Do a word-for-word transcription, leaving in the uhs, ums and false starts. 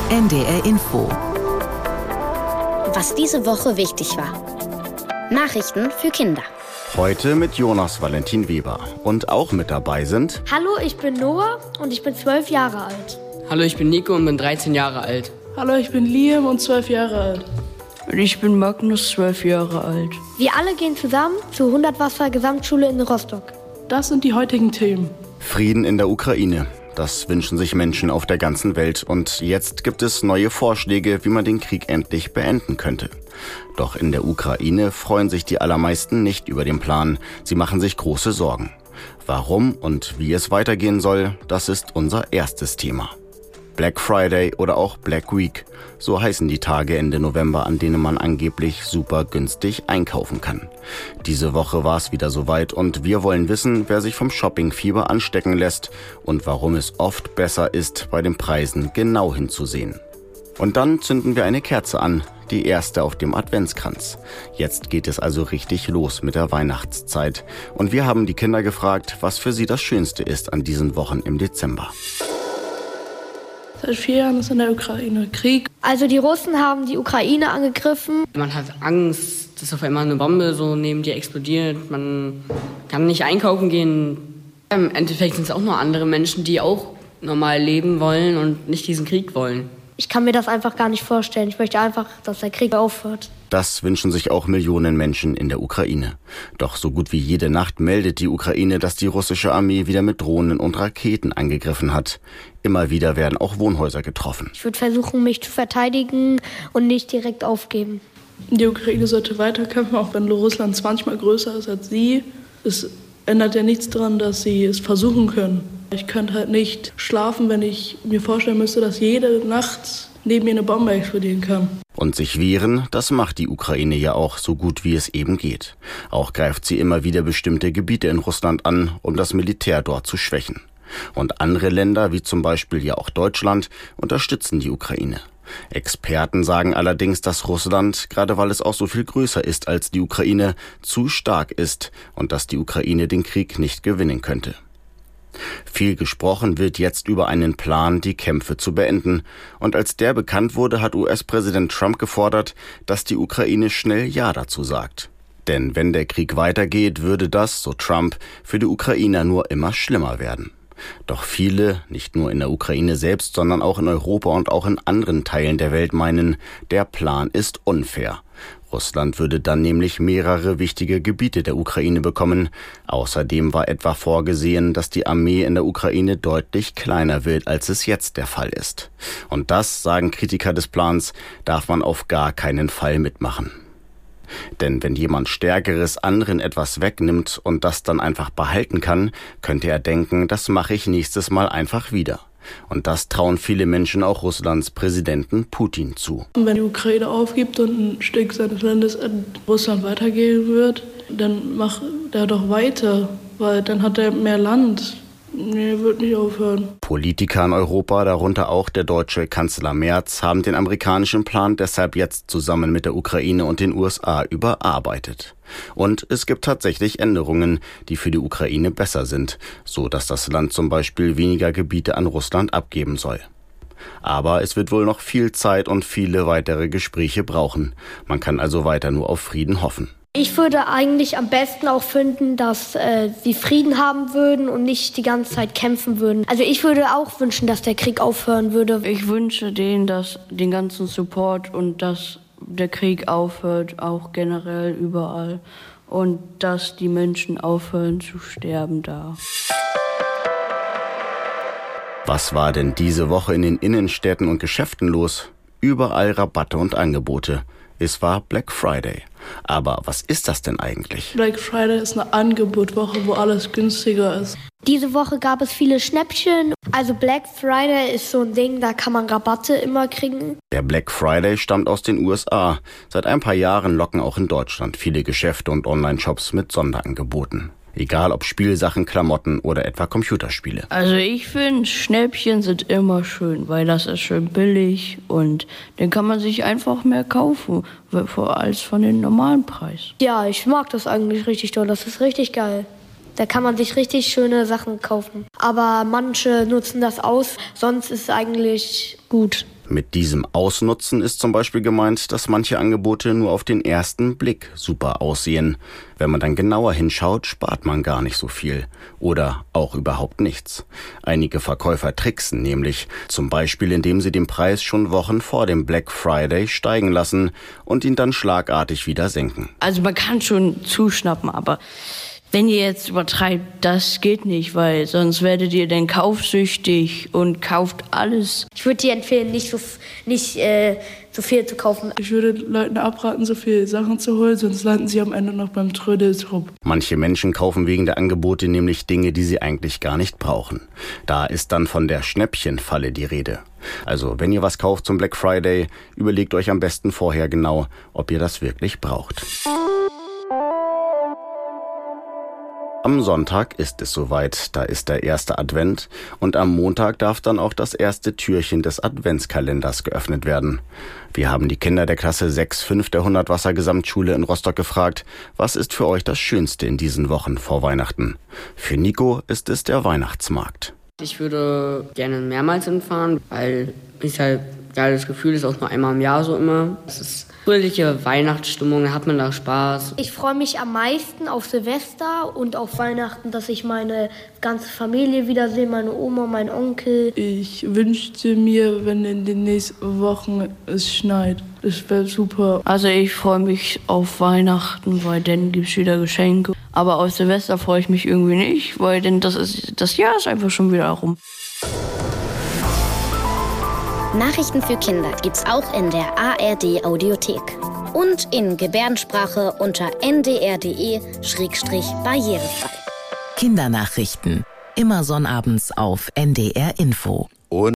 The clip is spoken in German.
N D R Info. Was diese Woche wichtig war. Nachrichten für Kinder. Heute mit Jonas Valentin Weber. Und auch mit dabei sind... Hallo, ich bin Noah und ich bin zwölf Jahre alt. Hallo, ich bin Nico und bin dreizehn Jahre alt. Hallo, ich bin Liam und zwölf Jahre alt. Und ich bin Magnus, zwölf Jahre alt. Wir alle gehen zusammen zur hundert Wasser Gesamtschule in Rostock. Das sind die heutigen Themen. Frieden in der Ukraine. Das wünschen sich Menschen auf der ganzen Welt. Und jetzt gibt es neue Vorschläge, wie man den Krieg endlich beenden könnte. Doch in der Ukraine freuen sich die allermeisten nicht über den Plan. Sie machen sich große Sorgen. Warum und wie es weitergehen soll, das ist unser erstes Thema. Black Friday oder auch Black Week. So heißen die Tage Ende November, an denen man angeblich super günstig einkaufen kann. Diese Woche war es wieder soweit und wir wollen wissen, wer sich vom Shoppingfieber anstecken lässt und warum es oft besser ist, bei den Preisen genau hinzusehen. Und dann zünden wir eine Kerze an, die erste auf dem Adventskranz. Jetzt geht es also richtig los mit der Weihnachtszeit. Und wir haben die Kinder gefragt, was für sie das Schönste ist an diesen Wochen im Dezember. Seit vier Jahren ist in der Ukraine Krieg. Also die Russen haben die Ukraine angegriffen. Man hat Angst, dass auf einmal eine Bombe so neben dir explodiert. Man kann nicht einkaufen gehen. Im Endeffekt sind es auch nur andere Menschen, die auch normal leben wollen und nicht diesen Krieg wollen. Ich kann mir das einfach gar nicht vorstellen. Ich möchte einfach, dass der Krieg aufhört. Das wünschen sich auch Millionen Menschen in der Ukraine. Doch so gut wie jede Nacht meldet die Ukraine, dass die russische Armee wieder mit Drohnen und Raketen angegriffen hat. Immer wieder werden auch Wohnhäuser getroffen. Ich würde versuchen, mich zu verteidigen und nicht direkt aufgeben. Die Ukraine sollte weiterkämpfen, auch wenn Russland zwanzig Mal größer ist als sie. Es ändert ja nichts daran, dass sie es versuchen können. Ich könnte halt nicht schlafen, wenn ich mir vorstellen müsste, dass jede Nacht neben mir eine Bombe explodieren kann. Und sich wehren, das macht die Ukraine ja auch so gut wie es eben geht. Auch greift sie immer wieder bestimmte Gebiete in Russland an, um das Militär dort zu schwächen. Und andere Länder, wie zum Beispiel ja auch Deutschland, unterstützen die Ukraine. Experten sagen allerdings, dass Russland, gerade weil es auch so viel größer ist als die Ukraine, zu stark ist und dass die Ukraine den Krieg nicht gewinnen könnte. Viel gesprochen wird jetzt über einen Plan, die Kämpfe zu beenden. Und als der bekannt wurde, hat U S-Präsident Trump gefordert, dass die Ukraine schnell Ja dazu sagt. Denn wenn der Krieg weitergeht, würde das, so Trump, für die Ukrainer nur immer schlimmer werden. Doch viele, nicht nur in der Ukraine selbst, sondern auch in Europa und auch in anderen Teilen der Welt meinen, der Plan ist unfair. Russland würde dann nämlich mehrere wichtige Gebiete der Ukraine bekommen. Außerdem war etwa vorgesehen, dass die Armee in der Ukraine deutlich kleiner wird, als es jetzt der Fall ist. Und das, sagen Kritiker des Plans, darf man auf gar keinen Fall mitmachen. Denn wenn jemand Stärkeres anderen etwas wegnimmt und das dann einfach behalten kann, könnte er denken, das mache ich nächstes Mal einfach wieder. Und das trauen viele Menschen auch Russlands Präsidenten Putin zu. Wenn die Ukraine aufgibt und ein Stück seines Landes an Russland weitergehen wird, dann macht er doch weiter, weil dann hat er mehr Land. Nee, wird nicht aufhören. Politiker in Europa, darunter auch der deutsche Kanzler Merz, haben den amerikanischen Plan deshalb jetzt zusammen mit der Ukraine und den U S A überarbeitet. Und es gibt tatsächlich Änderungen, die für die Ukraine besser sind, so dass das Land zum Beispiel weniger Gebiete an Russland abgeben soll. Aber es wird wohl noch viel Zeit und viele weitere Gespräche brauchen. Man kann also weiter nur auf Frieden hoffen. Ich würde eigentlich am besten auch finden, dass äh, sie Frieden haben würden und nicht die ganze Zeit kämpfen würden. Also ich würde auch wünschen, dass der Krieg aufhören würde. Ich wünsche denen, dass den ganzen Support und dass der Krieg aufhört, auch generell überall. Und dass die Menschen aufhören zu sterben da. Was war denn diese Woche in den Innenstädten und Geschäften los? Überall Rabatte und Angebote. Es war Black Friday. Aber was ist das denn eigentlich? Black Friday ist eine Angebotwoche, wo alles günstiger ist. Diese Woche gab es viele Schnäppchen. Also Black Friday ist so ein Ding, da kann man Rabatte immer kriegen. Der Black Friday stammt aus den U S A. Seit ein paar Jahren locken auch in Deutschland viele Geschäfte und Online-Shops mit Sonderangeboten. Egal ob Spielsachen, Klamotten oder etwa Computerspiele. Also ich finde, Schnäppchen sind immer schön, weil das ist schön billig und dann kann man sich einfach mehr kaufen als von dem normalen Preis. Ja, ich mag das eigentlich richtig doll, das ist richtig geil. Da kann man sich richtig schöne Sachen kaufen. Aber manche nutzen das aus, sonst ist es eigentlich gut. Mit diesem Ausnutzen ist zum Beispiel gemeint, dass manche Angebote nur auf den ersten Blick super aussehen. Wenn man dann genauer hinschaut, spart man gar nicht so viel. Oder auch überhaupt nichts. Einige Verkäufer tricksen nämlich, zum Beispiel indem sie den Preis schon Wochen vor dem Black Friday steigen lassen und ihn dann schlagartig wieder senken. Also man kann schon zuschnappen, aber wenn ihr jetzt übertreibt, das geht nicht, weil sonst werdet ihr dann kaufsüchtig und kauft alles. Ich würde dir empfehlen, nicht so, nicht, äh, so viel zu kaufen. Ich würde Leuten abraten, so viele Sachen zu holen, sonst landen sie am Ende noch beim Trödeltrupp. Manche Menschen kaufen wegen der Angebote nämlich Dinge, die sie eigentlich gar nicht brauchen. Da ist dann von der Schnäppchenfalle die Rede. Also, wenn ihr was kauft zum Black Friday, überlegt euch am besten vorher genau, ob ihr das wirklich braucht. Am Sonntag ist es soweit, da ist der erste Advent und am Montag darf dann auch das erste Türchen des Adventskalenders geöffnet werden. Wir haben die Kinder der Klasse sechs fünf der Hundertwasser-Gesamtschule in Rostock gefragt, was ist für euch das Schönste in diesen Wochen vor Weihnachten? Für Nico ist es der Weihnachtsmarkt. Ich würde gerne mehrmals hinfahren, weil ich halt ja, das Gefühl ist auch nur einmal im Jahr so immer. Es ist fröhliche Weihnachtsstimmung, da hat man da Spaß. Ich freue mich am meisten auf Silvester und auf Weihnachten, dass ich meine ganze Familie wiedersehe, meine Oma, meinen Onkel. Ich wünschte mir, wenn in den nächsten Wochen es schneit. Das wäre super. Also ich freue mich auf Weihnachten, weil dann gibt es wieder Geschenke. Aber auf Silvester freue ich mich irgendwie nicht, weil denn das, ist, das Jahr ist einfach schon wieder rum. Nachrichten für Kinder gibt's auch in der A R D Audiothek und in Gebärdensprache unter n d r punkt d e schrägstrich barrierefrei. Kindernachrichten. Immer sonnabends auf N D R Info.